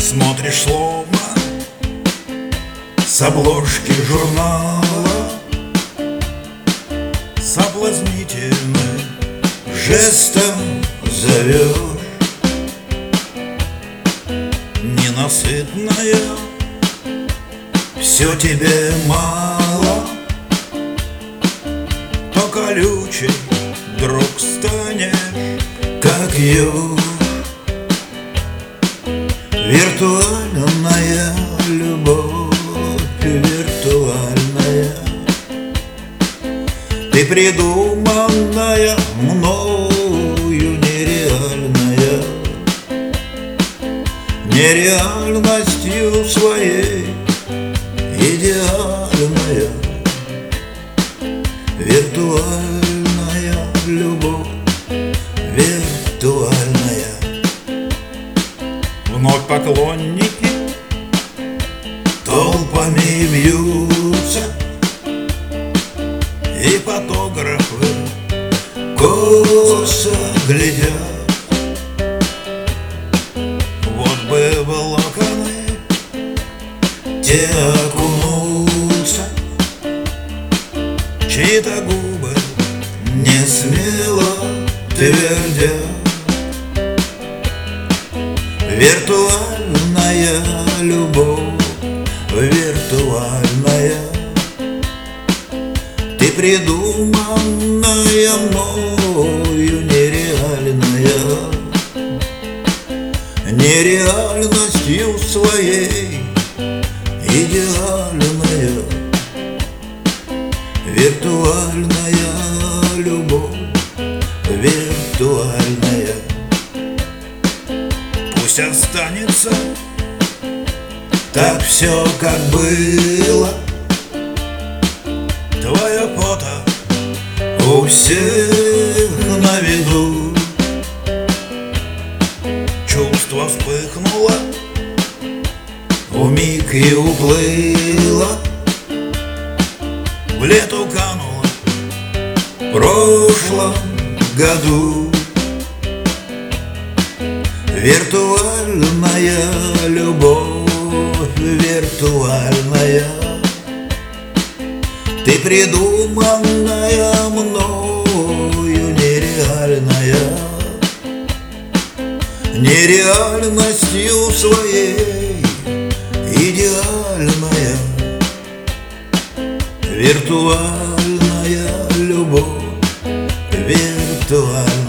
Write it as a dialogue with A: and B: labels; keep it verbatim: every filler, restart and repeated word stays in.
A: Смотришь словно с обложки журнала, соблазнительным жестом зовешь. Ненасытная, все тебе мало, то колючий вдруг станешь, как юг. Виртуальная любовь, виртуальная, ты придуманная мною нереальная, нереальностью своей идеальная. Виртуальная любовь, виртуальная. Вновь поклонники толпами вьются, и фотографы косо глядят. Вот бы в локоны те окунуться, чьи-то губы не смело твердят. Виртуальная любовь, виртуальная, ты придуманная мною нереальная, нереальностью своей идеальная. Виртуальная любовь, виртуальная. Пусть останется так все, как было. Твое фото у всех на виду. Чувство вспыхнуло, вмиг и уплыло, в лету кануло в прошлом году. Виртуальная любовь, виртуальная, ты придуманная мною нереальная, нереальностью своей идеальная. Виртуальная любовь, виртуальная.